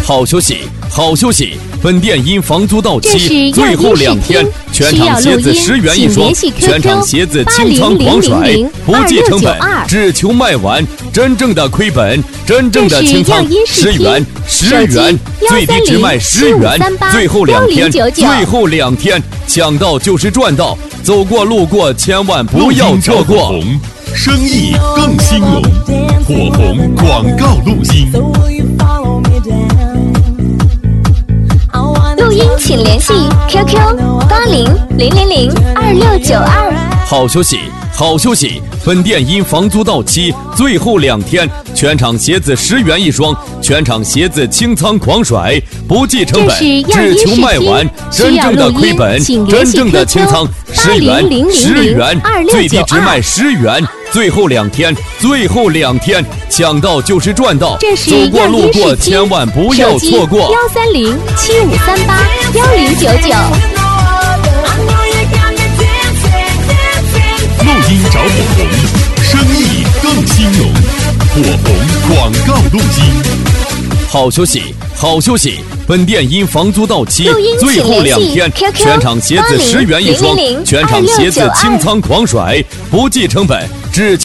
好消息，好消息！本店因房租到期最后2天，全场鞋子10元一双，全场鞋子清仓狂甩，不计成本，只求卖完。真正的亏本，真正的清仓，10元，10元，最低只卖10元，最后2天，最后2天，抢到就是赚到，走过路过千万不要错过。 生意更兴隆，火红广告录音。 录音请联系 QQ8000022692。 好消息，好消息！本店因房租到期最后2天，全场鞋子10元一双，全场鞋子清仓狂甩，不计成本，只求卖完。真正的亏本，真正的清仓，10元，10元，最低只卖10元。最后2天，最后2天，抢到就是赚到，走过路过千万不要错过。 13075381099。 录音找火红，生意更兴隆，火红广告录音。 好消息，好消息！本店因房租到期最后2天，全场鞋子10元一双，全场鞋子清仓狂甩，不计成本，只